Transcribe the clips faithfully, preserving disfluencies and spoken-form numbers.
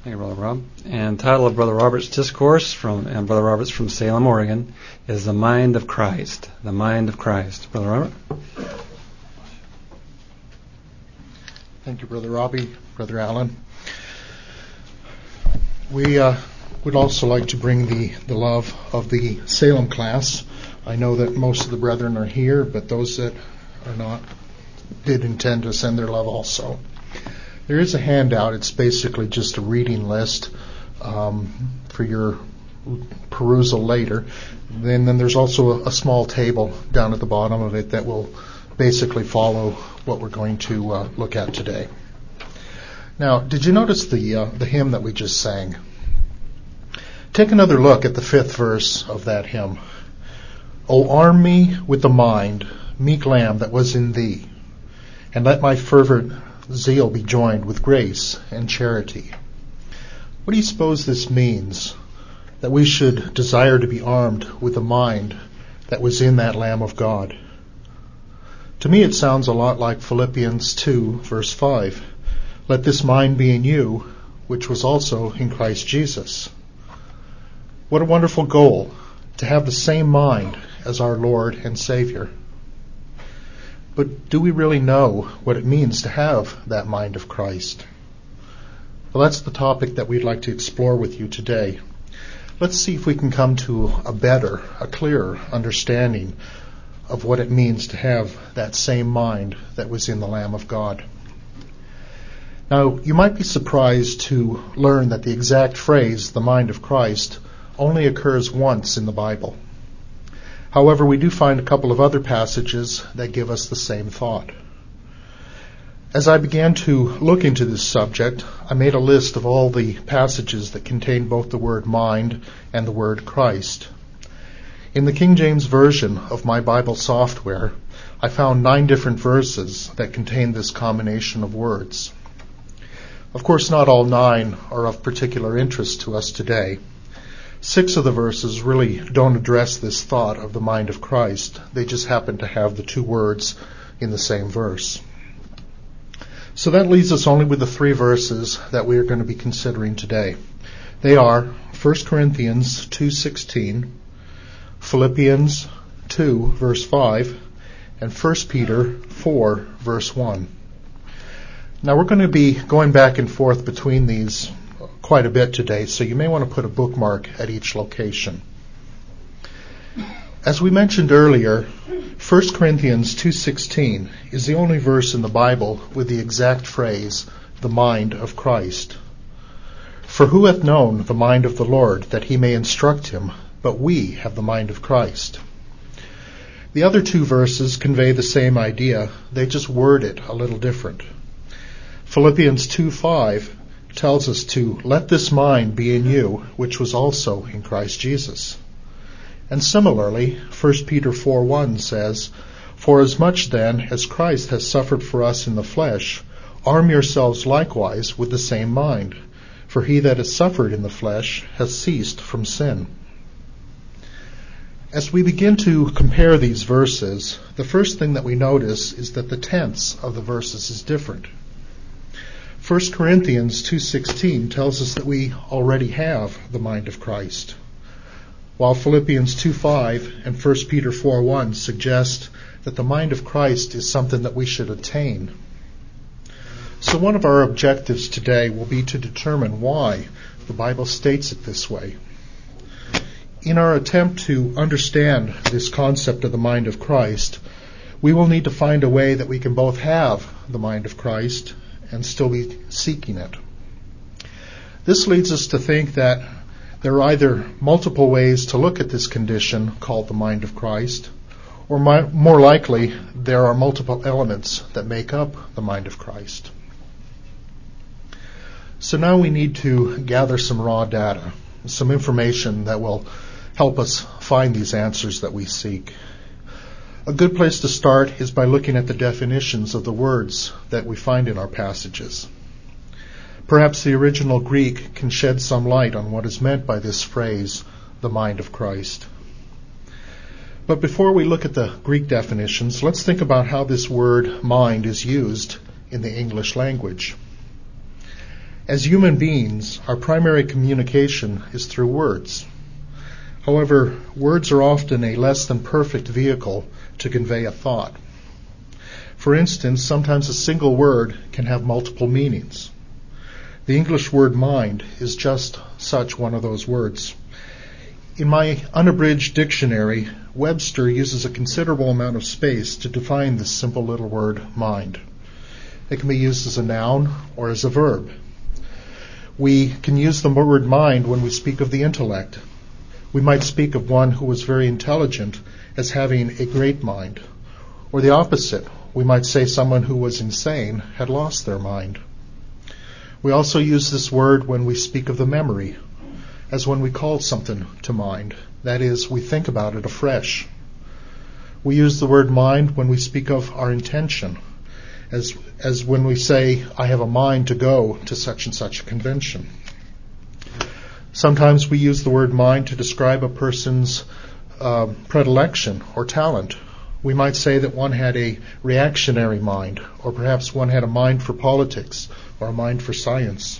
Thank you, Brother Rob. And the title of Brother Robert's discourse from and Brother Robert's from Salem, Oregon, is The Mind of Christ. The Mind of Christ. Brother Robert? Thank you, Brother Robbie, Brother Allen. We uh, would also like to bring the, the love of the Salem class. I know that most of the brethren are here, but those that are not did intend to send their love also. There is a handout. It's basically just a reading list um, for your perusal later. Then, then there's also a, a small table down at the bottom of it that will basically follow what we're going to uh, look at today. Now, did you notice the uh, the hymn that we just sang? Take another look at the fifth verse of that hymn. O arm me with the mind, meek lamb that was in thee, and let my fervent zeal be joined with grace and charity. What do you suppose this means? That we should desire to be armed with the mind that was in that Lamb of God. To me it sounds a lot like Philippians two, verse five. Let this mind be in you, which was also in Christ Jesus. What a wonderful goal, to have the same mind as our Lord and Savior. But do we really know what it means to have that mind of Christ? Well, that's the topic that we'd like to explore with you today. Let's see if we can come to a better, a clearer understanding of what it means to have that same mind that was in the Lamb of God. Now, you might be surprised to learn that the exact phrase, the mind of Christ, only occurs once in the Bible. However, we do find a couple of other passages that give us the same thought. As I began to look into this subject, I made a list of all the passages that contain both the word mind and the word Christ. In the King James Version of my Bible software, I found nine different verses that contain this combination of words. Of course, not all nine are of particular interest to us today. Six of the verses really don't address this thought of the mind of Christ. They just happen to have the two words in the same verse. So that leaves us only with the three verses that we are going to be considering today. They are First Corinthians two sixteen, Philippians two, verse five, and First Peter four, verse one. Now we're going to be going back and forth between these quite a bit today, so you may want to put a bookmark at each location. As we mentioned earlier, First Corinthians two sixteen is the only verse in the Bible with the exact phrase, the mind of Christ. For who hath known the mind of the Lord, that he may instruct him? But we have the mind of Christ. The other two verses convey the same idea, they just word it a little different. Philippians two five tells us to let this mind be in you, which was also in Christ Jesus. And similarly, First Peter four one says, For as much then as Christ has suffered for us in the flesh, arm yourselves likewise with the same mind. For he that has suffered in the flesh has ceased from sin. As we begin to compare these verses, the first thing that we notice is that the tense of the verses is different. First Corinthians two sixteen tells us that we already have the mind of Christ, while Philippians two five and First Peter four one suggest that the mind of Christ is something that we should attain. So one of our objectives today will be to determine why the Bible states it this way. In our attempt to understand this concept of the mind of Christ, we will need to find a way that we can both have the mind of Christ and still be seeking it. This leads us to think that there are either multiple ways to look at this condition called the mind of Christ, or more likely, there are multiple elements that make up the mind of Christ. So now we need to gather some raw data, some information that will help us find these answers that we seek. A good place to start is by looking at the definitions of the words that we find in our passages. Perhaps the original Greek can shed some light on what is meant by this phrase, the mind of Christ. But before we look at the Greek definitions, let's think about how this word mind is used in the English language. As human beings, our primary communication is through words. However, words are often a less than perfect vehicle to convey a thought. For instance, sometimes a single word can have multiple meanings. The English word mind is just such one of those words. In my unabridged dictionary, Webster uses a considerable amount of space to define this simple little word mind. It can be used as a noun or as a verb. We can use the word mind when we speak of the intellect. We might speak of one who was very intelligent as having a great mind. Or the opposite, we might say someone who was insane had lost their mind. We also use this word when we speak of the memory, as when we call something to mind. That is, we think about it afresh. We use the word mind when we speak of our intention, as as when we say, I have a mind to go to such and such a convention. Sometimes we use the word mind to describe a person's uh, predilection or talent. We might say that one had a reactionary mind, or perhaps one had a mind for politics or a mind for science.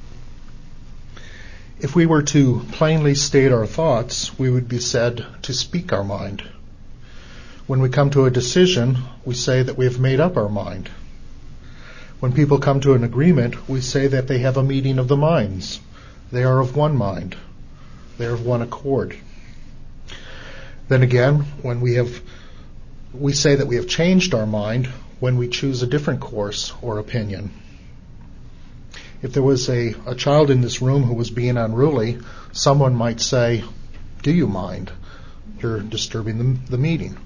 If we were to plainly state our thoughts, we would be said to speak our mind. When we come to a decision, we say that we have made up our mind. When people come to an agreement, we say that they have a meeting of the minds. They are of one mind. They are of one accord. Then again, when we have, we say that we have changed our mind when we choose a different course or opinion. If there was a, a child in this room who was being unruly, someone might say, do you mind? You're disturbing the, the meeting.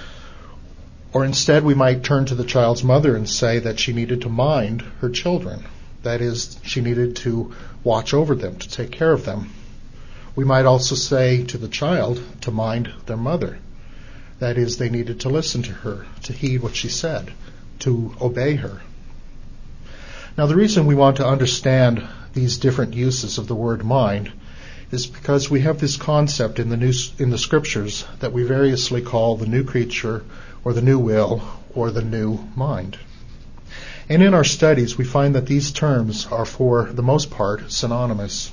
Or instead, we might turn to the child's mother and say that she needed to mind her children. That is, she needed to watch over them, to take care of them. We might also say to the child to mind their mother. That is, they needed to listen to her, to heed what she said, to obey her. Now, the reason we want to understand these different uses of the word mind is because we have this concept in the new, in the scriptures that we variously call the new creature, or the new will, or the new mind. And in our studies, we find that these terms are, for the most part, synonymous.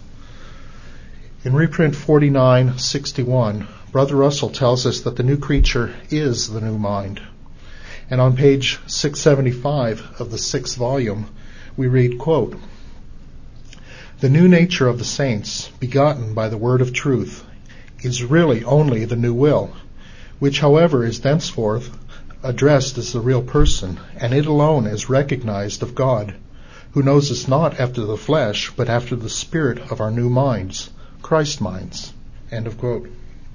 In reprint forty-nine sixty-one, Brother Russell tells us that the new creature is the new mind. And on page six seventy-five of the sixth volume, we read, quote, the new nature of the saints, begotten by the word of truth, is really only the new will, which, however, is thenceforth addressed as the real person, and it alone is recognized of God, who knows us not after the flesh, but after the spirit of our new minds, Christ minds. End of quote.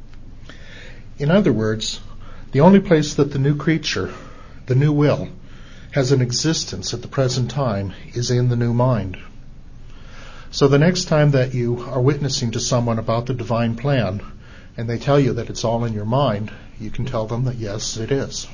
In other words, the only place that the new creature, the new will, has an existence at the present time is in the new mind. So the next time that you are witnessing to someone about the divine plan, and they tell you that it's all in your mind, you can tell them that yes, it is.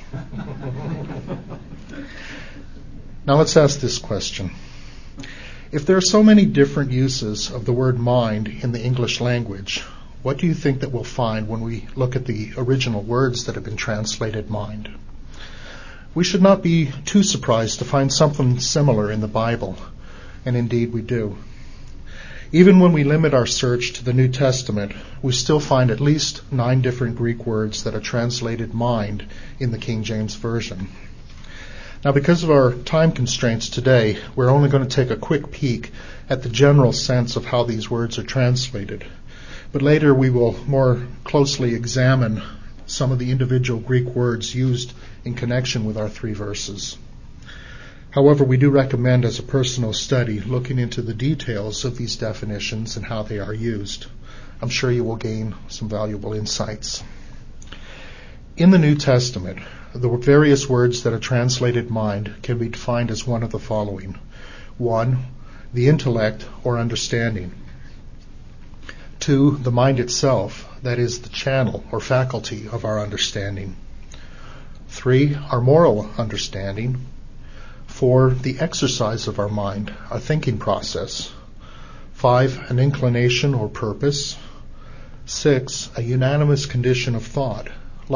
Now let's ask this question. If there are so many different uses of the word mind in the English language, what do you think that we'll find when we look at the original words that have been translated mind? We should not be too surprised to find something similar in the Bible, and indeed we do. Even when we limit our search to the New Testament, we still find at least nine different Greek words that are translated mind in the King James Version. Now, because of our time constraints today, we're only going to take a quick peek at the general sense of how these words are translated. But later we will more closely examine some of the individual Greek words used in connection with our three verses. However, we do recommend as a personal study looking into the details of these definitions and how they are used. I'm sure you will gain some valuable insights. In the New Testament, the various words that are translated mind can be defined as one of the following. One, the intellect or understanding. Two, the mind itself, that is the channel or faculty of our understanding. Three, our moral understanding. Four, the exercise of our mind, our thinking process. Five, an inclination or purpose. Six, a unanimous condition of thought,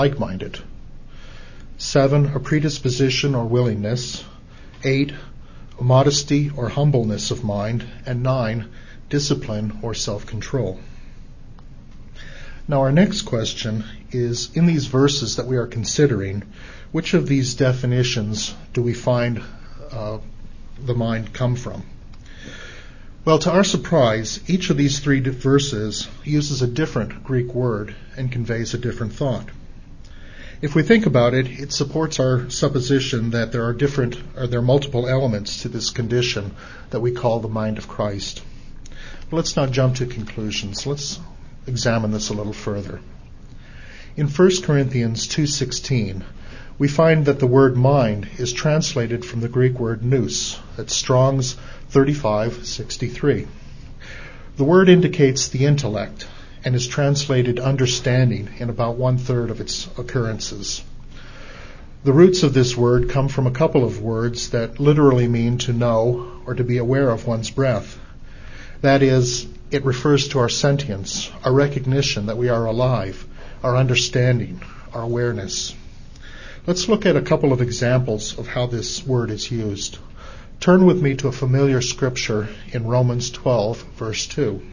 like-minded. Seven, a predisposition or willingness. Eight, modesty or humbleness of mind, and nine, discipline or self-control. Now our next question is, in these verses that we are considering, which of these definitions do we find uh, the mind come from? Well, to our surprise, each of these three verses uses a different Greek word and conveys a different thought. If we think about it, it supports our supposition that there are different, or there are multiple elements to this condition that we call the mind of Christ. But let's not jump to conclusions. Let's examine this a little further. In First Corinthians two sixteen, we find that the word mind is translated from the Greek word nous, at Strong's thirty-five sixty-three. The word indicates the intellect and is translated understanding in about one-third of its occurrences. The roots of this word come from a couple of words that literally mean to know or to be aware of one's breath. That is, it refers to our sentience, our recognition that we are alive, our understanding, our awareness. Let's look at a couple of examples of how this word is used. Turn with me to a familiar scripture in Romans twelve, verse two.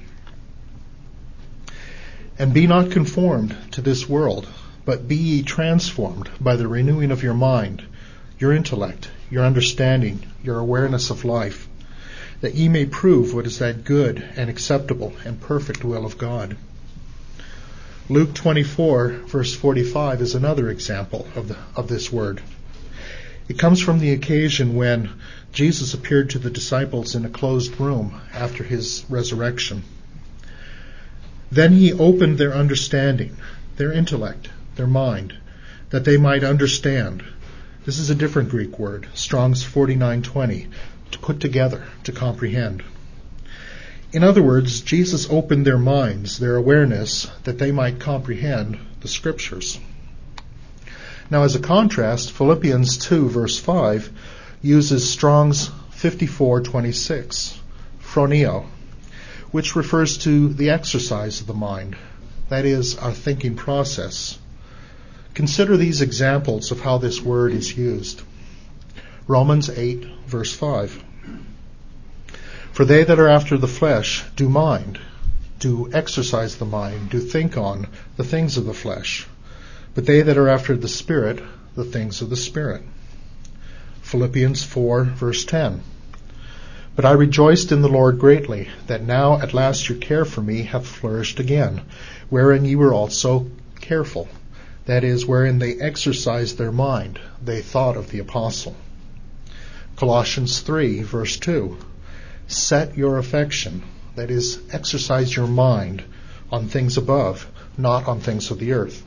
And be not conformed to this world, but be ye transformed by the renewing of your mind, your intellect, your understanding, your awareness of life, that ye may prove what is that good and acceptable and perfect will of God. Luke twenty-four, verse forty-five is another example of, the, of this word. It comes from the occasion when Jesus appeared to the disciples in a closed room after his resurrection. Then he opened their understanding, their intellect, their mind, that they might understand. This is a different Greek word, Strong's forty-nine twenty, to put together, to comprehend. In other words, Jesus opened their minds, their awareness, that they might comprehend the Scriptures. Now, as a contrast, Philippians two, verse five, uses Strong's fifty-four twenty-six, phroneo, which refers to the exercise of the mind, that is, our thinking process. Consider these examples of how this word is used. Romans eight, verse five. For they that are after the flesh do mind, do exercise the mind, do think on the things of the flesh. But they that are after the Spirit, the things of the Spirit. Philippians four, verse ten. But I rejoiced in the Lord greatly, that now at last your care for me hath flourished again, wherein ye were also careful. That is, wherein they exercised their mind, they thought of the apostle. Colossians three, verse two. Set your affection, that is, exercise your mind, on things above, not on things of the earth.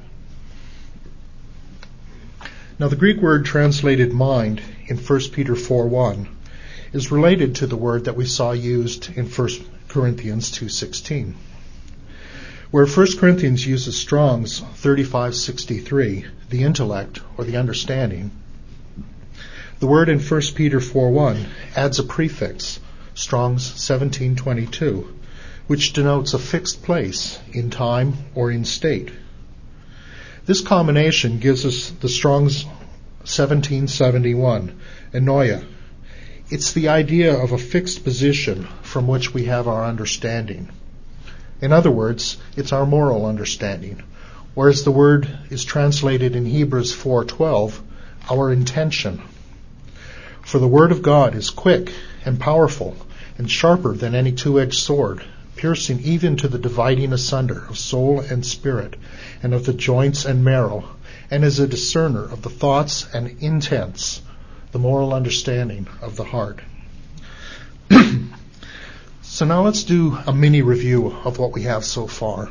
Now the Greek word translated mind in First Peter four one is related to the word that we saw used in First Corinthians two sixteen. Where First Corinthians uses Strong's thirty-five sixty-three, the intellect or the understanding, the word in First Peter four one adds a prefix, Strong's seventeen twenty-two, which denotes a fixed place in time or in state. This combination gives us the Strong's seventeen seventy-one, enoia. It's the idea of a fixed position from which we have our understanding. In other words, it's our moral understanding, whereas the word is translated in Hebrews four twelve, our intention. For the word of God is quick and powerful and sharper than any two-edged sword, piercing even to the dividing asunder of soul and spirit, and of the joints and marrow, and is a discerner of the thoughts and intents, the moral understanding of the heart. So now let's do a mini review of what we have so far.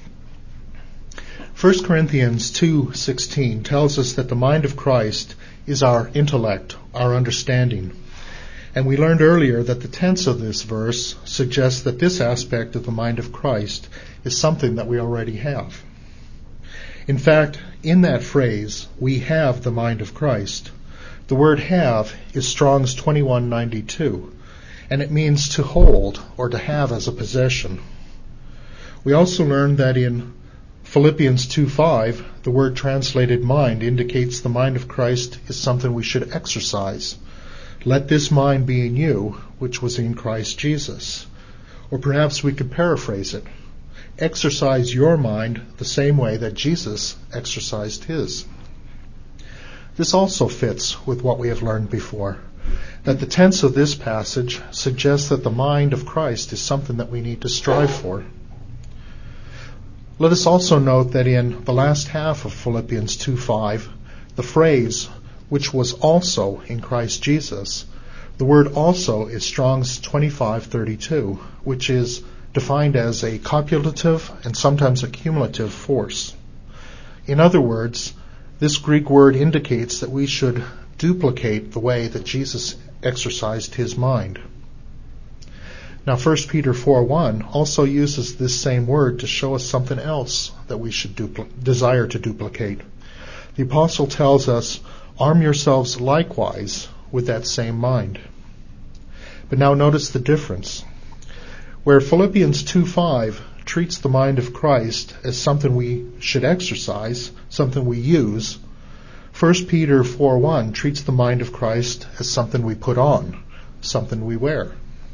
First Corinthians two sixteen tells us that the mind of Christ is our intellect, our understanding. And we learned earlier that the tense of this verse suggests that this aspect of the mind of Christ is something that we already have. In fact, in that phrase, we have the mind of Christ, the word have is Strong's twenty-one ninety-two, and it means to hold or to have as a possession. We also learned that in Philippians two five, the word translated mind indicates the mind of Christ is something we should exercise. Let this mind be in you, which was in Christ Jesus. Or perhaps we could paraphrase it. Exercise your mind the same way that Jesus exercised his. This also fits with what we have learned before, that the tense of this passage suggests that the mind of Christ is something that we need to strive for. Let us also note that in the last half of Philippians two five, the phrase, which was also in Christ Jesus, the word also is Strong's twenty-five thirty-two, which is defined as a copulative and sometimes a cumulative force. In other words, this Greek word indicates that we should duplicate the way that Jesus exercised his mind. Now, First Peter four one also uses this same word to show us something else that we should dupl- desire to duplicate. The apostle tells us, arm yourselves likewise with that same mind. But now notice the difference. Where Philippians two five treats the mind of Christ as something we should exercise, something we use, First Peter four one treats the mind of Christ as something we put on, something we wear.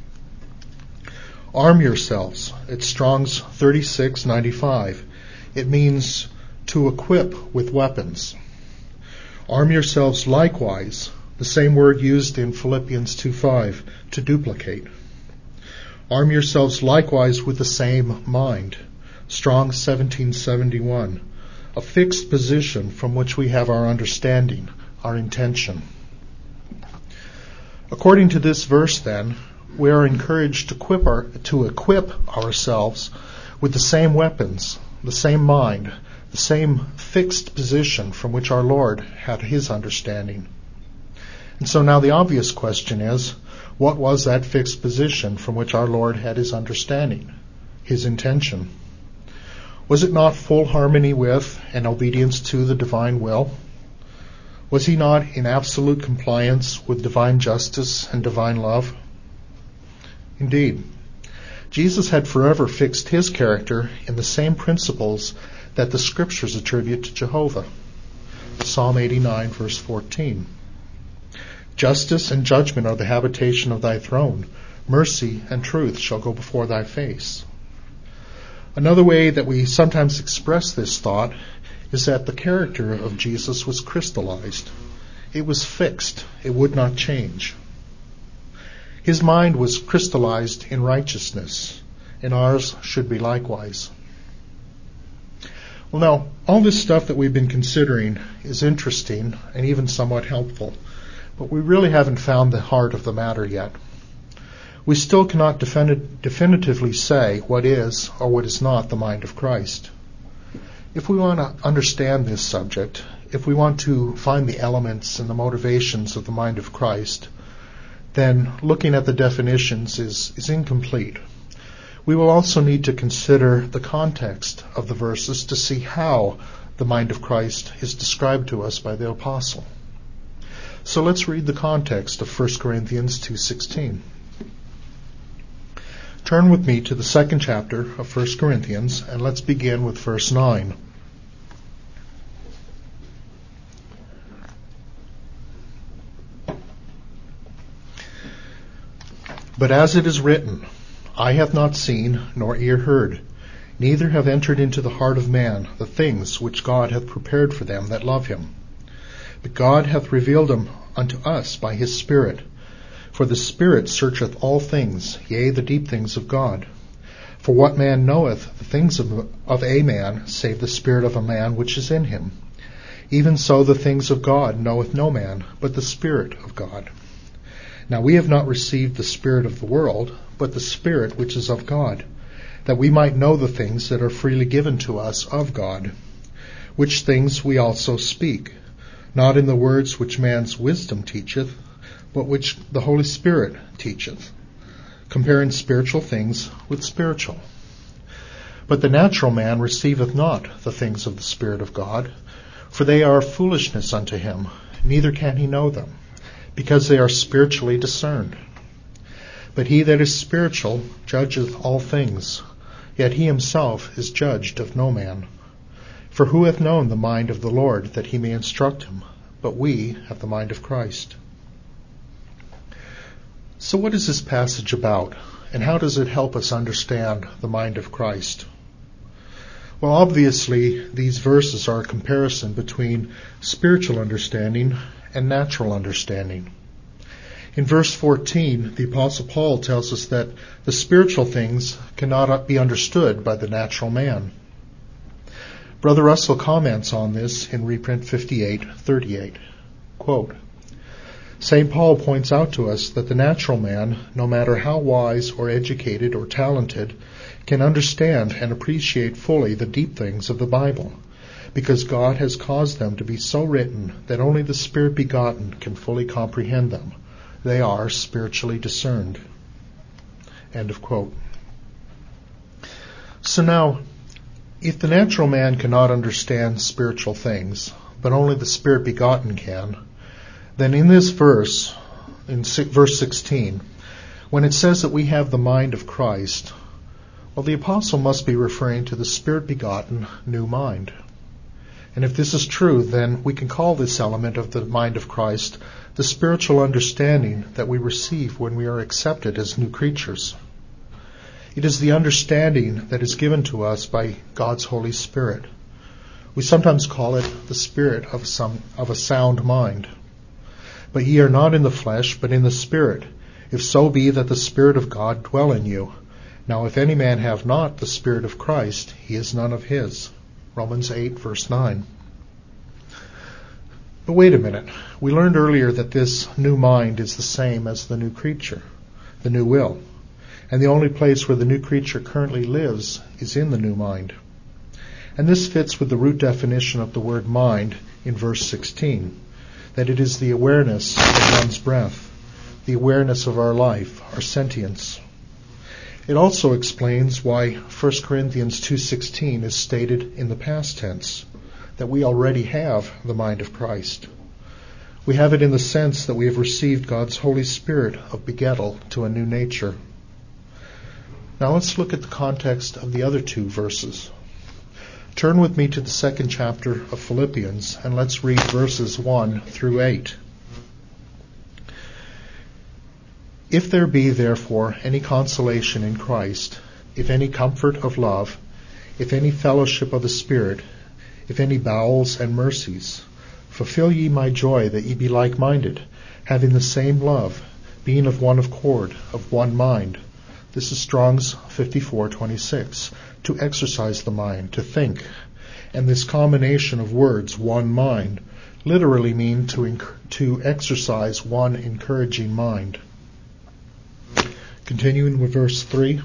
Arm yourselves. It's Strong's thirty-six ninety-five. It means to equip with weapons. Arm yourselves likewise, the same word used in Philippians two five, to duplicate. Arm yourselves likewise with the same mind. Strong seventeen seventy-one. A fixed position from which we have our understanding, our intention. According to this verse, then, we are encouraged to equip, our, to equip ourselves with the same weapons, the same mind, the same fixed position from which our Lord had his understanding. And so now the obvious question is, what was that fixed position from which our Lord had his understanding, his intention? Was it not full harmony with and obedience to the divine will? Was he not in absolute compliance with divine justice and divine love? Indeed, Jesus had forever fixed his character in the same principles that the Scriptures attribute to Jehovah. Psalm eighty-nine, verse fourteen. Justice and judgment are the habitation of thy throne. Mercy and truth shall go before thy face. Another way that we sometimes express this thought is that the character of Jesus was crystallized. It was fixed. It would not change. His mind was crystallized in righteousness, and ours should be likewise. Well, now, all this stuff that we've been considering is interesting and even somewhat helpful, but we really haven't found the heart of the matter yet. We still cannot defini- definitively say what is or what is not the mind of Christ. If we want to understand this subject, if we want to find the elements and the motivations of the mind of Christ, then looking at the definitions is, is incomplete. We will also need to consider the context of the verses to see how the mind of Christ is described to us by the apostle. So let's read the context of First Corinthians two sixteen. Turn with me to the second chapter of First Corinthians, and let's begin with verse nine. But as it is written, eye hath not seen, nor ear heard, neither have entered into the heart of man the things which God hath prepared for them that love him. But God hath revealed them unto us by his Spirit. For the Spirit searcheth all things, yea, the deep things of God. For what man knoweth the things of, of a man, save the spirit of a man which is in him? Even so the things of God knoweth no man, but the Spirit of God. Now we have not received the spirit of the world, but the Spirit which is of God, that we might know the things that are freely given to us of God, which things we also speak, not in the words which man's wisdom teacheth, but which the Holy Spirit teacheth, comparing spiritual things with spiritual. But the natural man receiveth not the things of the Spirit of God, for they are foolishness unto him, neither can he know them, because they are spiritually discerned. But he that is spiritual judgeth all things, yet he himself is judged of no man. For who hath known the mind of the Lord, that he may instruct him? But we have the mind of Christ. So what is this passage about, and how does it help us understand the mind of Christ? Well, obviously, these verses are a comparison between spiritual understanding and natural understanding. In verse fourteen, the Apostle Paul tells us that the spiritual things cannot be understood by the natural man. Brother Russell comments on this in reprint fifty-eight thirty-eight. Quote, Saint Paul points out to us that the natural man, no matter how wise or educated or talented, can understand and appreciate fully the deep things of the Bible, because God has caused them to be so written that only the Spirit begotten can fully comprehend them. They are spiritually discerned. End of quote. So now, if the natural man cannot understand spiritual things, but only the Spirit begotten can, then in this verse, in verse sixteen, when it says that we have the mind of Christ, well, the apostle must be referring to the Spirit begotten new mind. And if this is true, then we can call this element of the mind of Christ the spiritual understanding that we receive when we are accepted as new creatures. It is the understanding that is given to us by God's Holy Spirit. We sometimes call it the spirit of some of a sound mind. But ye are not in the flesh, but in the Spirit, if so be that the Spirit of God dwell in you. Now if any man have not the Spirit of Christ, he is none of his. Romans eight, verse nine. But wait a minute. We learned earlier that this new mind is the same as the new creature, the new will. And the only place where the new creature currently lives is in the new mind. And this fits with the root definition of the word mind in verse sixteen, that it is the awareness of one's breath, the awareness of our life, our sentience. It also explains why First Corinthians two sixteen is stated in the past tense, that we already have the mind of Christ. We have it in the sense that we have received God's Holy Spirit of begettal to a new nature. Now let's look at the context of the other two verses. Turn with me to the second chapter of Philippians, and let's read verses one through eight. If there be, therefore, any consolation in Christ, if any comfort of love, if any fellowship of the Spirit, if any bowels and mercies, fulfill ye my joy, that ye be like-minded, having the same love, being of one accord, of one mind. This is Strong's fifty-four twenty-six. To exercise the mind, to think. And this combination of words, one mind, literally mean to enc- to exercise one encouraging mind. Continuing with verse three.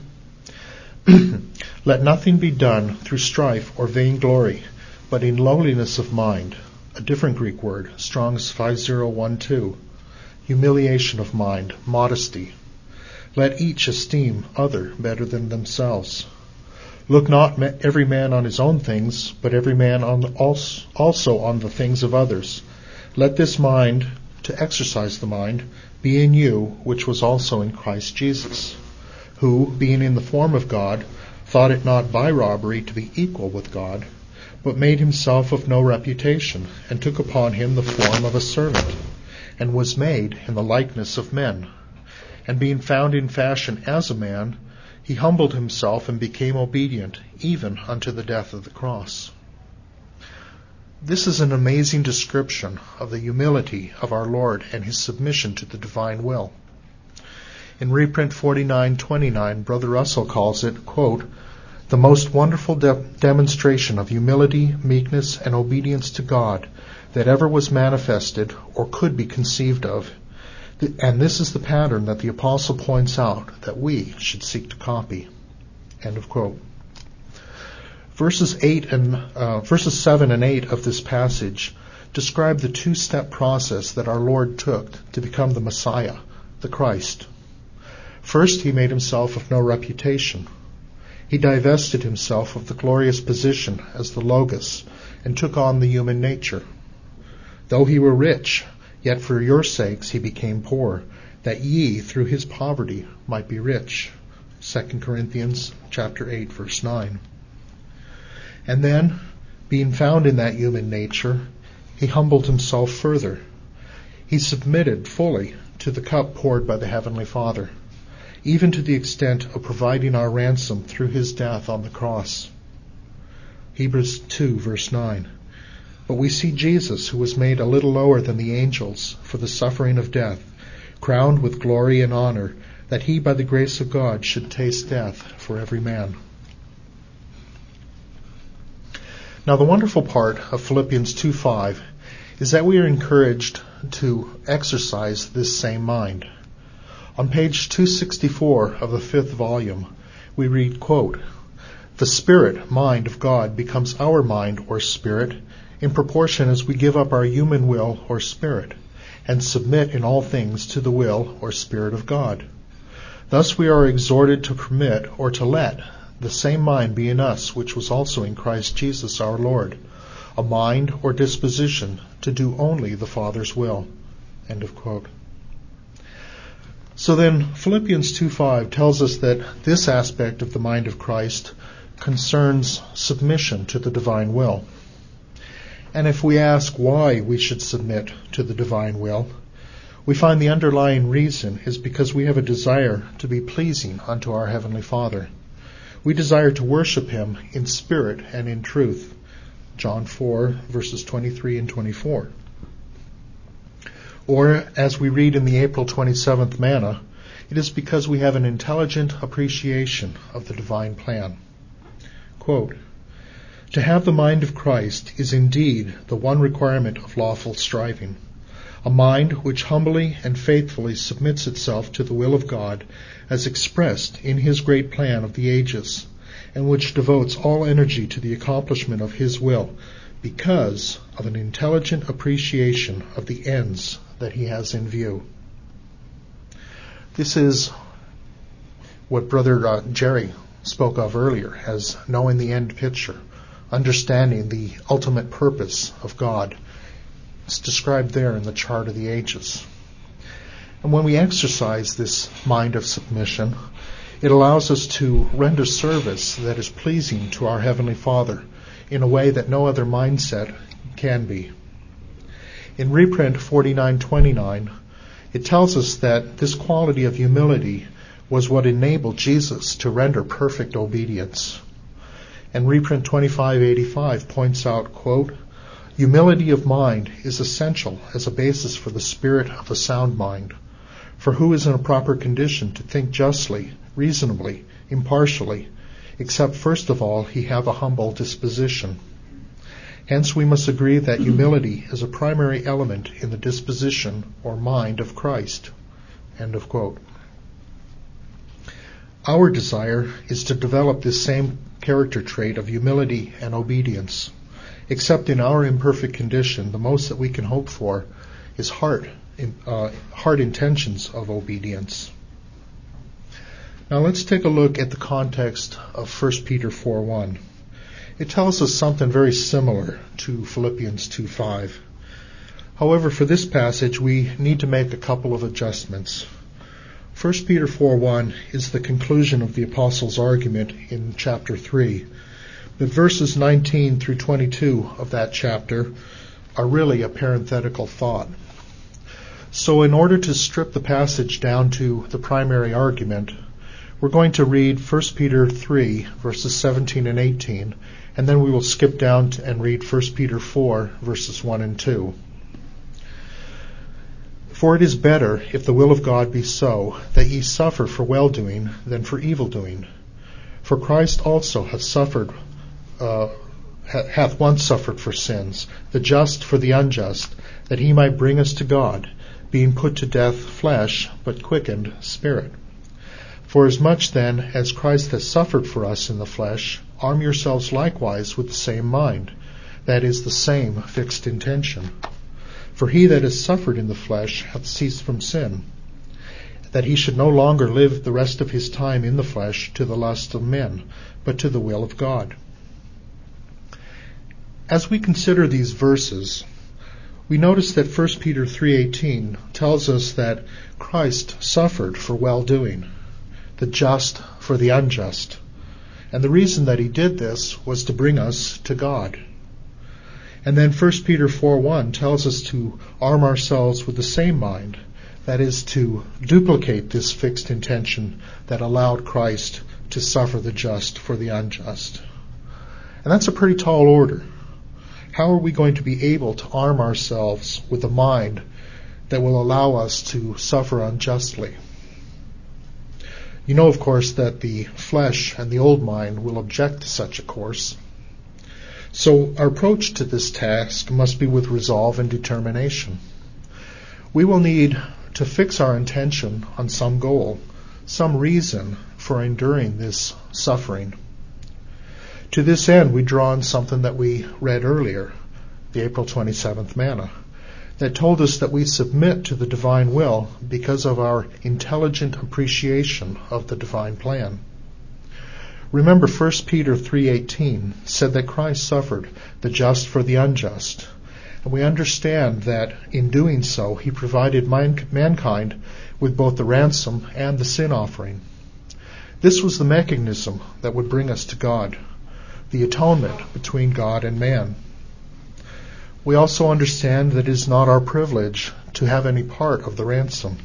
Let nothing be done through strife or vainglory, but in lowliness of mind. A different Greek word, Strong's five oh one two. Humiliation of mind, modesty. Let each esteem other better than themselves. Look not every man on his own things, but every man on the, also on the things of others. Let this mind, to exercise the mind, be in you, which was also in Christ Jesus, who, being in the form of God, thought it not by robbery to be equal with God, but made himself of no reputation, and took upon him the form of a servant, and was made in the likeness of men. And being found in fashion as a man, he humbled himself and became obedient, even unto the death of the cross. This is an amazing description of the humility of our Lord and his submission to the divine will. In reprint forty-nine twenty-nine, Brother Russell calls it, quote, the most wonderful de- demonstration of humility, meekness, and obedience to God that ever was manifested or could be conceived of. And this is the pattern that the apostle points out that we should seek to copy. End of quote. Verses eight and uh, verses seven and eight of this passage describe the two-step process that our Lord took to become the Messiah, the Christ. First, he made himself of no reputation. He divested himself of the glorious position as the Logos and took on the human nature. Though he were rich, yet for your sakes he became poor, that ye through his poverty might be rich. Second Corinthians chapter eight, verse nine. And then, being found in that human nature, he humbled himself further. He submitted fully to the cup poured by the Heavenly Father, even to the extent of providing our ransom through his death on the cross. Hebrews two, verse nine. But we see Jesus, who was made a little lower than the angels for the suffering of death, crowned with glory and honor, that he, by the grace of God, should taste death for every man. Now, the wonderful part of Philippians two five is that we are encouraged to exercise this same mind. On page two sixty-four of the fifth volume, we read, quote, "The spirit, mind of God becomes our mind or spirit in proportion as we give up our human will or spirit and submit in all things to the will or spirit of God. Thus we are exhorted to permit or to let the same mind be in us which was also in Christ Jesus our Lord, a mind or disposition to do only the Father's will." End of quote. So then, Philippians two five tells us that this aspect of the mind of Christ concerns submission to the divine will. And if we ask why we should submit to the divine will, we find the underlying reason is because we have a desire to be pleasing unto our Heavenly Father. We desire to worship him in spirit and in truth. John four, verses twenty-three and twenty-four. Or, as we read in the April twenty-seventh manna, it is because we have an intelligent appreciation of the divine plan. Quote, "To have the mind of Christ is indeed the one requirement of lawful striving, a mind which humbly and faithfully submits itself to the will of God as expressed in his great plan of the ages, and which devotes all energy to the accomplishment of his will because of an intelligent appreciation of the ends that he has in view." This is what Brother uh, Jerry spoke of earlier as knowing the end picture, understanding the ultimate purpose of God. It's described there in the chart of the ages. And when we exercise this mind of submission, it allows us to render service that is pleasing to our Heavenly Father in a way that no other mindset can be. In reprint forty-nine twenty-nine, it tells us that this quality of humility was what enabled Jesus to render perfect obedience. And reprint twenty-five eighty-five points out, quote, "Humility of mind is essential as a basis for the spirit of a sound mind. For who is in a proper condition to think justly, reasonably, impartially, except first of all he have a humble disposition? Hence we must agree that humility is a primary element in the disposition or mind of Christ." End of quote. Our desire is to develop this same character trait of humility and obedience. Except in our imperfect condition, the most that we can hope for is heart, uh, heart intentions of obedience. Now let's take a look at the context of First Peter four one. It tells us something very similar to Philippians two five. However, for this passage, we need to make a couple of adjustments. First Peter four one is the conclusion of the Apostle's argument in chapter three. But verses nineteen through twenty-two of that chapter are really a parenthetical thought. So in order to strip the passage down to the primary argument, we're going to read First Peter three, verses seventeen and eighteen, and then we will skip down to and read First Peter four, verses one and two. "For it is better, if the will of God be so, that ye suffer for well-doing than for evil-doing. For Christ also hath suffered, uh, hath once suffered for sins, the just for the unjust, that he might bring us to God, being put to death flesh, but quickened spirit. For as much then as Christ has suffered for us in the flesh, arm yourselves likewise with the same mind, that is, the same fixed intention. For he that has suffered in the flesh hath ceased from sin, that he should no longer live the rest of his time in the flesh to the lust of men, but to the will of God." As we consider these verses, we notice that First Peter three eighteen tells us that Christ suffered for well-doing, the just for the unjust. And the reason that he did this was to bring us to God. And then First Peter four one tells us to arm ourselves with the same mind, That is to duplicate this fixed intention that allowed Christ to suffer the just for the unjust. And that's a pretty tall order. How are we going to be able to arm ourselves with a mind that will allow us to suffer unjustly? You know, of course, that the flesh and the old mind will object to such a course. So our approach to this task must be with resolve and determination. We will need to fix our intention on some goal, some reason for enduring this suffering. To this end, we draw on something that we read earlier, the April twenty-seventh manna, that told us that we submit to the divine will because of our intelligent appreciation of the divine plan. Remember, First Peter three eighteen said that Christ suffered the just for the unjust. And we understand that in doing so, he provided mankind with both the ransom and the sin offering. This was the mechanism that would bring us to God, the atonement between God and man. We also understand that it is not our privilege to have any part of the ransom.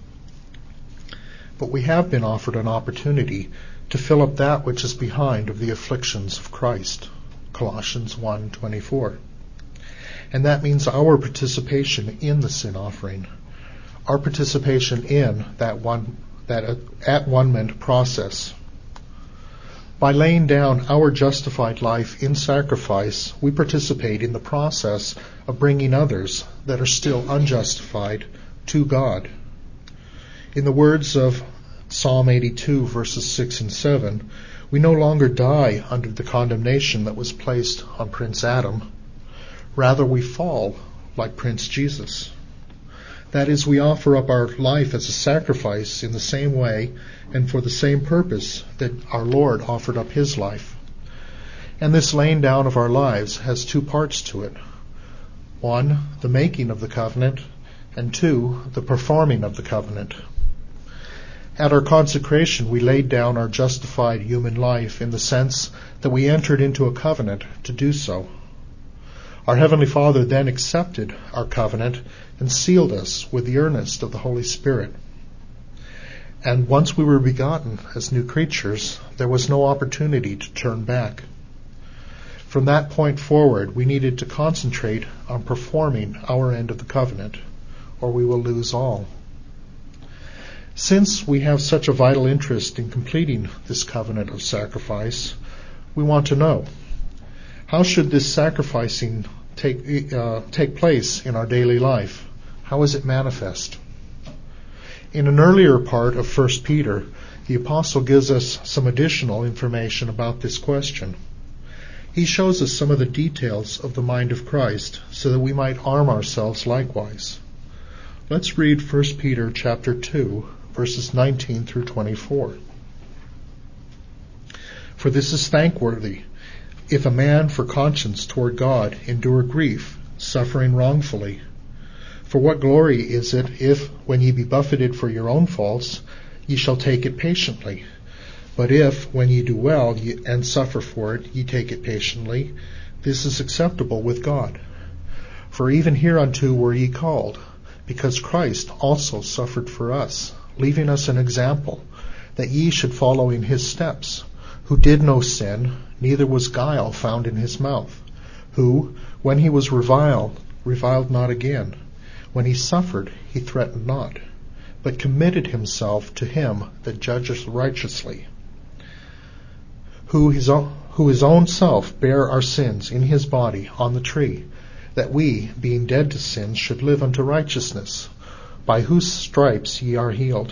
But we have been offered an opportunity to fill up that which is behind of the afflictions of Christ, Colossians one twenty-four. And that means our participation in the sin offering, our participation in that one that at-one-ment process. By laying down our justified life in sacrifice, we participate in the process of bringing others that are still unjustified to God. In the words of Psalm eighty-two, verses six and seven, we no longer die under the condemnation that was placed on Prince Adam. Rather, we fall like Prince Jesus. That is, we offer up our life as a sacrifice in the same way and for the same purpose that our Lord offered up his life. And this laying down of our lives has two parts to it. One, the making of the covenant, and two, the performing of the covenant. At our consecration, we laid down our justified human life in the sense that we entered into a covenant to do so. Our Heavenly Father then accepted our covenant and sealed us with the earnest of the Holy Spirit. And once we were begotten as new creatures, there was no opportunity to turn back. From that point forward, we needed to concentrate on performing our end of the covenant, or we will lose all. Since we have such a vital interest in completing this covenant of sacrifice, we want to know, how should this sacrificing take uh, take place in our daily life? How is it manifest? In an earlier part of First Peter, the apostle gives us some additional information about this question. He shows us some of the details of the mind of Christ so that we might arm ourselves likewise. Let's read First Peter chapter two, verses nineteen through twenty-four. For this is thankworthy, if a man for conscience toward God endure grief, suffering wrongfully. For what glory is it if, when ye be buffeted for your own faults, ye shall take it patiently? But if, when ye do well ye, and suffer for it, ye take it patiently, this is acceptable with God. For even hereunto were ye called, because Christ also suffered for us, leaving us an example, that ye should follow in his steps, who did no sin, neither was guile found in his mouth, who, when he was reviled, reviled not again. When he suffered, he threatened not, but committed himself to him that judgeth righteously, who his own, who his own self bare our sins in his body on the tree, that we, being dead to sins, should live unto righteousness, by whose stripes ye are healed.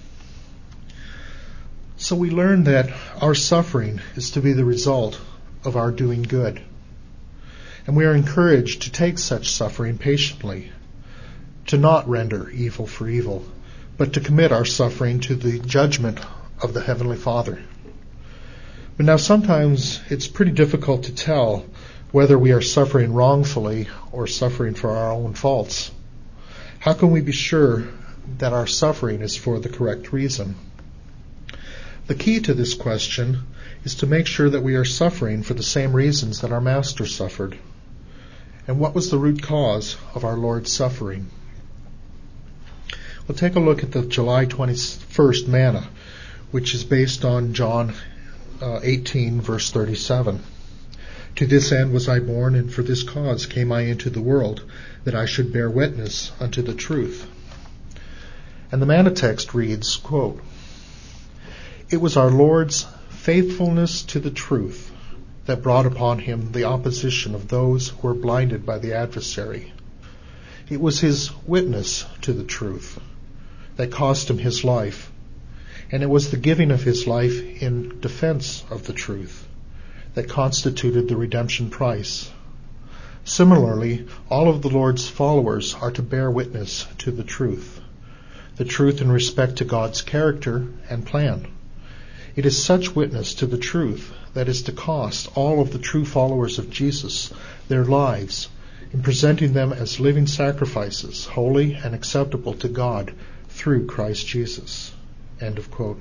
So we learn that our suffering is to be the result of our doing good. And we are encouraged to take such suffering patiently, to not render evil for evil, but to commit our suffering to the judgment of the Heavenly Father. But now sometimes it's pretty difficult to tell whether we are suffering wrongfully or suffering for our own faults. How can we be sure that our suffering is for the correct reason? The key to this question is to make sure that we are suffering for the same reasons that our Master suffered. And what was the root cause of our Lord's suffering? We'll take a look at the July twenty-first manna, which is based on John uh, eighteen, verse thirty-seven. To this end was I born, and for this cause came I into the world, that I should bear witness unto the truth. And the manna text reads, quote, It was our Lord's faithfulness to the truth that brought upon him the opposition of those who were blinded by the adversary. It was his witness to the truth that cost him his life, and it was the giving of his life in defense of the truth that constituted the redemption price. Similarly, all of the Lord's followers are to bear witness to the truth, the truth in respect to God's character and plan. It is such witness to the truth that is to cost all of the true followers of Jesus their lives in presenting them as living sacrifices, holy and acceptable to God through Christ Jesus. End of quote.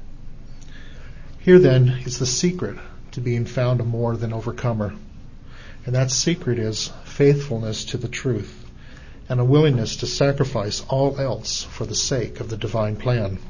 Here then is the secret to being found a more than overcomer. And that secret is faithfulness to the truth and a willingness to sacrifice all else for the sake of the divine plan.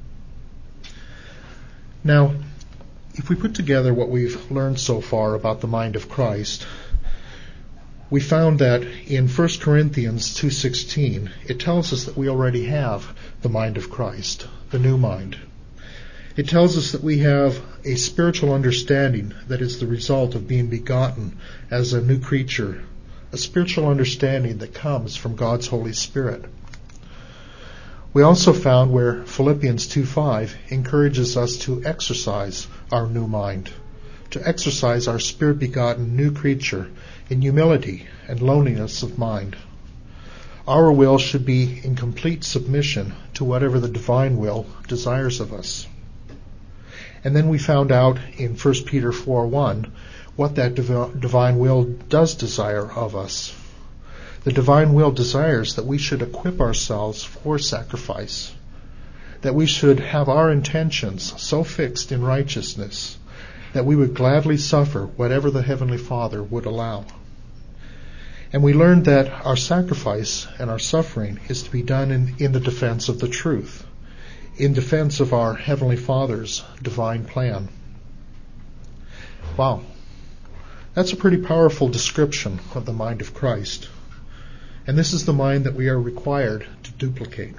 Now, if we put together what we've learned so far about the mind of Christ, we found that in First Corinthians two sixteen, it tells us that we already have the mind of Christ, the new mind. It tells us that we have a spiritual understanding that is the result of being begotten as a new creature, a spiritual understanding that comes from God's Holy Spirit. We also found where Philippians two five encourages us to exercise our new mind, to exercise our spirit-begotten new creature in humility and lowliness of mind. Our will should be in complete submission to whatever the divine will desires of us. And then we found out in First Peter four one what that div- divine will does desire of us. The divine will desires that we should equip ourselves for sacrifice, that we should have our intentions so fixed in righteousness that we would gladly suffer whatever the Heavenly Father would allow. And we learned that our sacrifice and our suffering is to be done in, in the defense of the truth, in defense of our Heavenly Father's divine plan. Wow. That's a pretty powerful description of the mind of Christ. And this is the mind that we are required to duplicate.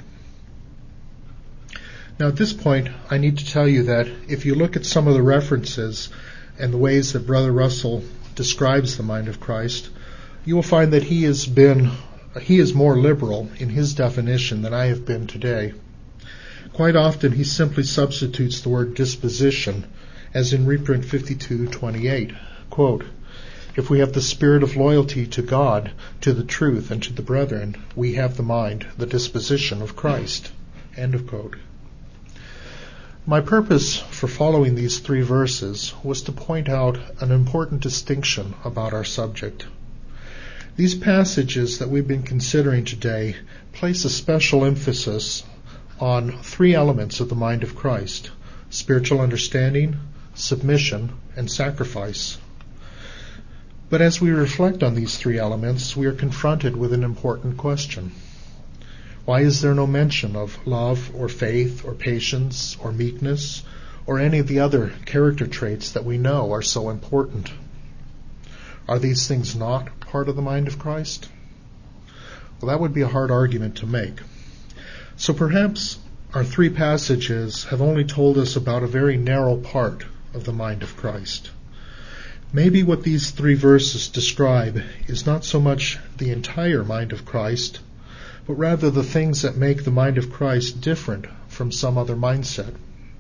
Now at this point, I need to tell you that if you look at some of the references and the ways that Brother Russell describes the mind of Christ, you will find that he has been, he is more liberal in his definition than I have been today. Quite often he simply substitutes the word disposition, as in reprint fifty-two twenty-eight. Quote, If we have the spirit of loyalty to God, to the truth, and to the brethren, we have the mind, the disposition of Christ. End of quote. My purpose for following these three verses was to point out an important distinction about our subject. These passages that we've been considering today place a special emphasis on three elements of the mind of Christ: spiritual understanding, submission, and sacrifice. But as we reflect on these three elements, we are confronted with an important question. Why is there no mention of love or faith or patience or meekness or any of the other character traits that we know are so important? Are these things not part of the mind of Christ? Well, that would be a hard argument to make. So perhaps our three passages have only told us about a very narrow part of the mind of Christ. Maybe what these three verses describe is not so much the entire mind of Christ, but rather the things that make the mind of Christ different from some other mindset.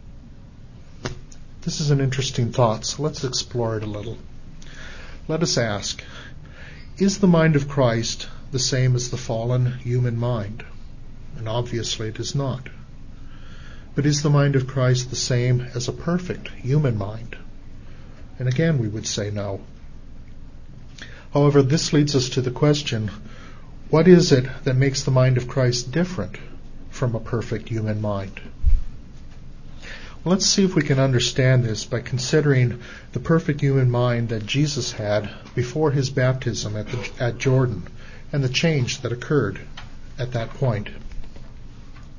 This is an interesting thought, so let's explore it a little. Let us ask, is the mind of Christ the same as the fallen human mind? And obviously it is not. But is the mind of Christ the same as a perfect human mind? And again, we would say no. However, this leads us to the question, what is it that makes the mind of Christ different from a perfect human mind? Well, let's see if we can understand this by considering the perfect human mind that Jesus had before his baptism at, the, at Jordan and the change that occurred at that point.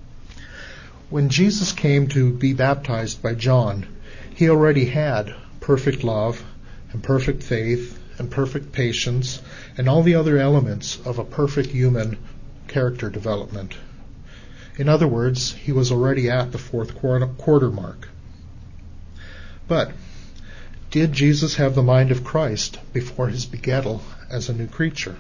When Jesus came to be baptized by John, he already had perfect love and perfect faith and perfect patience and all the other elements of a perfect human character development. In other words, he was already at the fourth quarter mark. But did Jesus have the mind of Christ before his begettal as a new creature?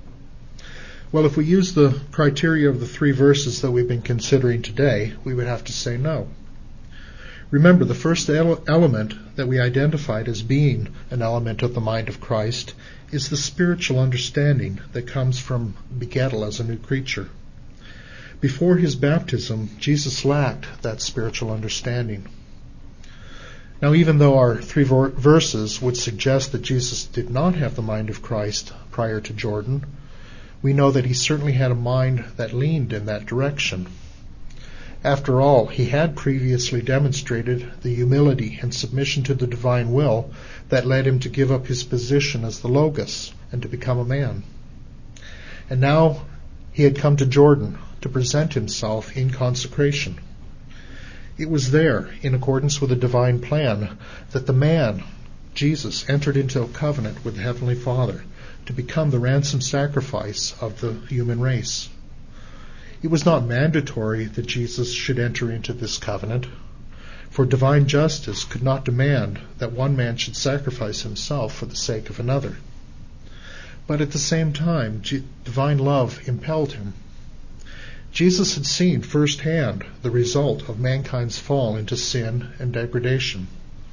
Well, if we use the criteria of the three verses that we've been considering today, we would have to say no. Remember, the first ele- element that we identified as being an element of the mind of Christ is the spiritual understanding that comes from begettal as a new creature. Before his baptism, Jesus lacked that spiritual understanding. Now, even though our three ver- verses would suggest that Jesus did not have the mind of Christ prior to Jordan, we know that he certainly had a mind that leaned in that direction. After all, he had previously demonstrated the humility and submission to the divine will that led him to give up his position as the Logos and to become a man. And now he had come to Jordan to present himself in consecration. It was there, in accordance with the divine plan, that the man, Jesus, entered into a covenant with the Heavenly Father to become the ransom sacrifice of the human race. It was not mandatory that Jesus should enter into this covenant, for divine justice could not demand that one man should sacrifice himself for the sake of another. But at the same time, divine love impelled him. Jesus had seen firsthand the result of mankind's fall into sin and degradation.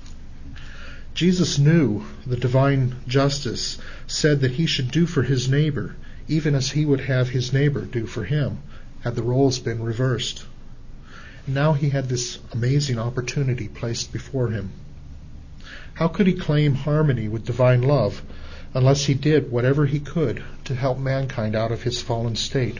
Jesus knew the divine justice said that he should do for his neighbor even as he would have his neighbor do for him, had the roles been reversed. Now he had this amazing opportunity placed before him. How could he claim harmony with divine love unless he did whatever he could to help mankind out of his fallen state?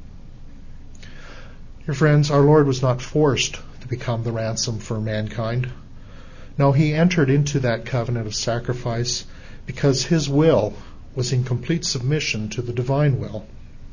Dear friends, our Lord was not forced to become the ransom for mankind. No, he entered into that covenant of sacrifice because his will was in complete submission to the divine will.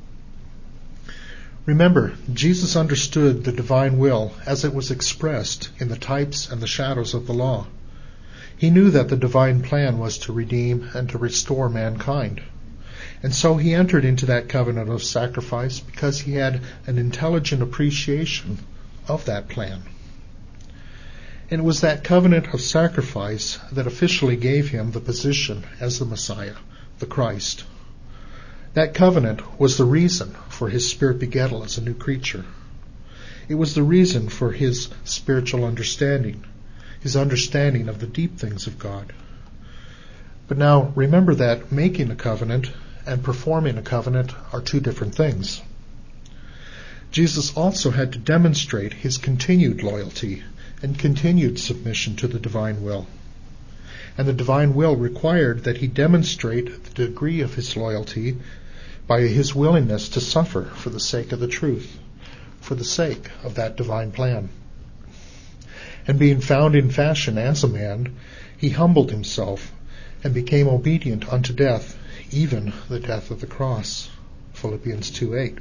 Remember, Jesus understood the divine will as it was expressed in the types and the shadows of the law. He knew that the divine plan was to redeem and to restore mankind. And so he entered into that covenant of sacrifice because he had an intelligent appreciation of that plan. And it was that covenant of sacrifice that officially gave him the position as the Messiah, the Christ. That covenant was the reason for his spirit begettal as a new creature. It was the reason for his spiritual understanding, his understanding of the deep things of God. But now remember that making a covenant and performing a covenant are two different things. Jesus also had to demonstrate his continued loyalty and continued submission to the divine will. And the divine will required that he demonstrate the degree of his loyalty by his willingness to suffer for the sake of the truth, for the sake of that divine plan. And being found in fashion as a man, he humbled himself and became obedient unto death, even the death of the cross. Philippians two eight.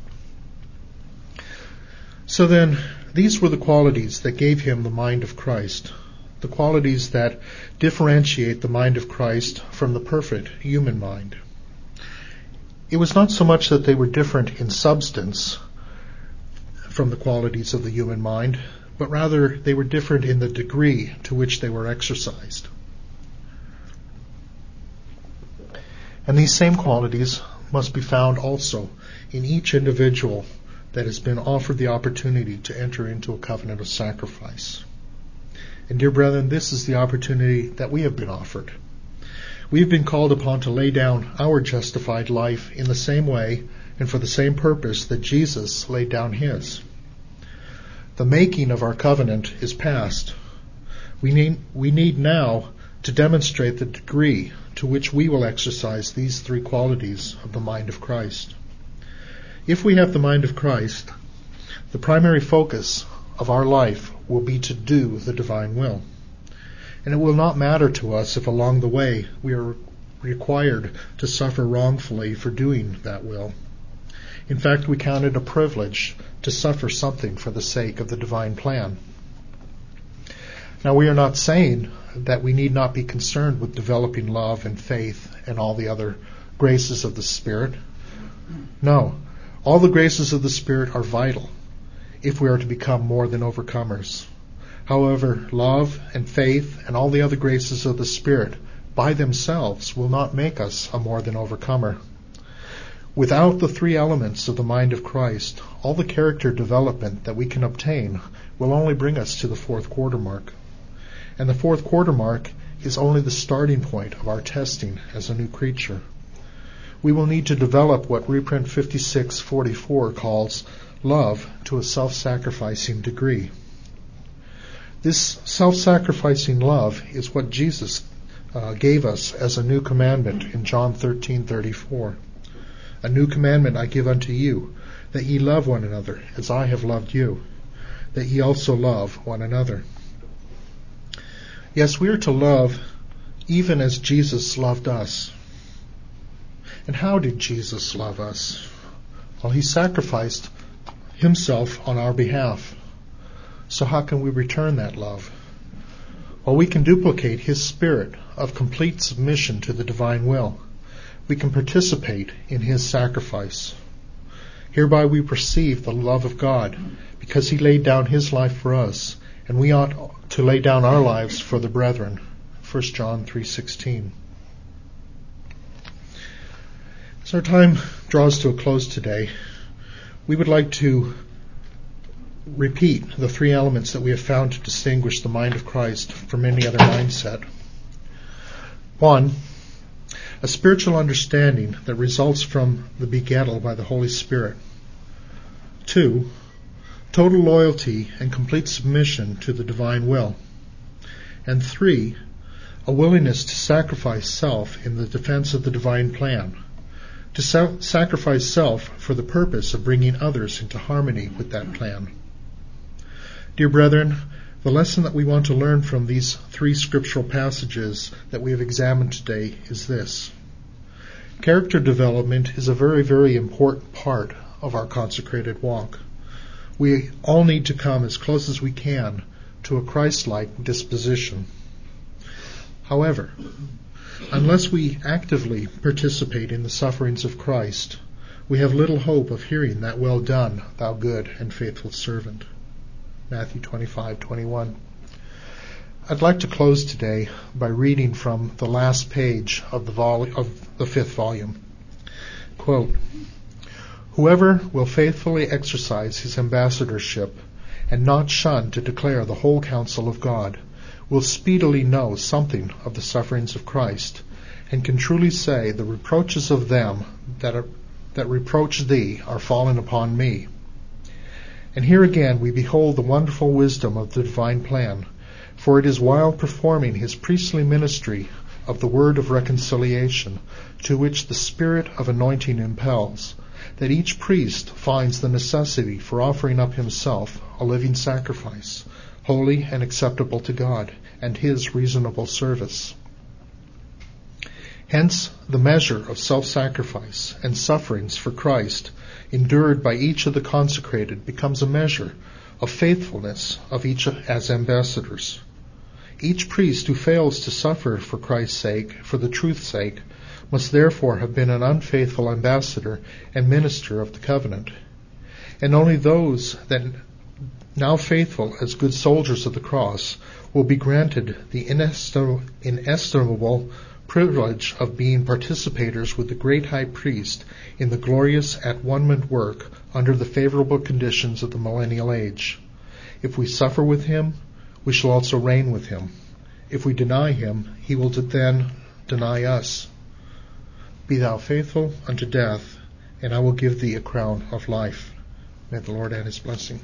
So then, these were the qualities that gave him the mind of Christ, the qualities that differentiate the mind of Christ from the perfect human mind. It was not so much that they were different in substance from the qualities of the human mind, but rather they were different in the degree to which they were exercised. And these same qualities must be found also in each individual that has been offered the opportunity to enter into a covenant of sacrifice. And dear brethren, this is the opportunity that we have been offered. We have been called upon to lay down our justified life in the same way and for the same purpose that Jesus laid down his. The making of our covenant is past. We need, we need now to demonstrate the degree to which we will exercise these three qualities of the mind of Christ. If we have the mind of Christ, the primary focus of our life will be to do the divine will. And it will not matter to us if along the way we are required to suffer wrongfully for doing that will. In fact, we count it a privilege to suffer something for the sake of the divine plan. Now, we are not saying that we need not be concerned with developing love and faith and all the other graces of the Spirit. No, all the graces of the Spirit are vital if we are to become more than overcomers. However, love and faith and all the other graces of the Spirit by themselves will not make us a more than overcomer. Without the three elements of the mind of Christ, all the character development that we can obtain will only bring us to the fourth quarter mark. And the fourth quarter mark is only the starting point of our testing as a new creature. We will need to develop what reprint fifty-six forty-four calls love to a self-sacrificing degree. This self-sacrificing love is what Jesus uh, gave us as a new commandment in John thirteen thirty-four. A new commandment I give unto you, that ye love one another as I have loved you, that ye also love one another. Yes, we are to love even as Jesus loved us. And how did Jesus love us? Well, he sacrificed himself on our behalf. So how can we return that love? Well, we can duplicate his spirit of complete submission to the divine will. We can participate in his sacrifice. Hereby we perceive the love of God, because he laid down his life for us, and we ought to lay down our lives for the brethren. First John three sixteen. As our time draws to a close today, we would like to repeat the three elements that we have found to distinguish the mind of Christ from any other mindset. One, a spiritual understanding that results from the begettal by the Holy Spirit. Two, total loyalty and complete submission to the divine will. And three, a willingness to sacrifice self in the defense of the divine plan, to sa- sacrifice self for the purpose of bringing others into harmony with that plan. Dear brethren, the lesson that we want to learn from these three scriptural passages that we have examined today is this. Character development is a very, very important part of our consecrated walk. We all need to come as close as we can to a Christ-like disposition. However, unless we actively participate in the sufferings of Christ, we have little hope of hearing that well done, thou good and faithful servant. Matthew twenty-five twenty-one. I'd like to close today by reading from the last page of the, vol- of the fifth volume. Quote, whoever will faithfully exercise his ambassadorship and not shun to declare the whole counsel of God will speedily know something of the sufferings of Christ, and can truly say, the reproaches of them that are, that reproach thee are fallen upon me. And here again we behold the wonderful wisdom of the divine plan, for it is while performing his priestly ministry of the word of reconciliation, to which the spirit of anointing impels, that each priest finds the necessity for offering up himself a living sacrifice, holy and acceptable to God, and his reasonable service. Hence, the measure of self-sacrifice and sufferings for Christ endured by each of the consecrated becomes a measure of faithfulness of each as ambassadors. Each priest who fails to suffer for Christ's sake, for the truth's sake, must therefore have been an unfaithful ambassador and minister of the covenant. And only those that now faithful as good soldiers of the cross will be granted the inestimable privilege of being participators with the great high priest in the glorious at-one-ment work under the favorable conditions of the millennial age. If we suffer with him, we shall also reign with him. If we deny him, he will then deny us. Be thou faithful unto death, and I will give thee a crown of life. May the Lord add his blessing.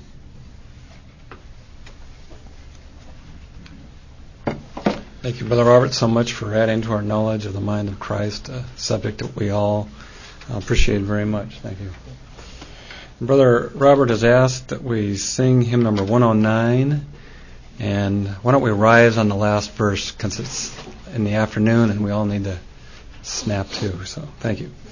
Thank you, Brother Robert, so much for adding to our knowledge of the mind of Christ, a subject that we all appreciate very much. Thank you. Brother Robert has asked that we sing hymn number one oh nine, and why don't we rise on the last verse, because it's in the afternoon and we all need to snap to. So thank you.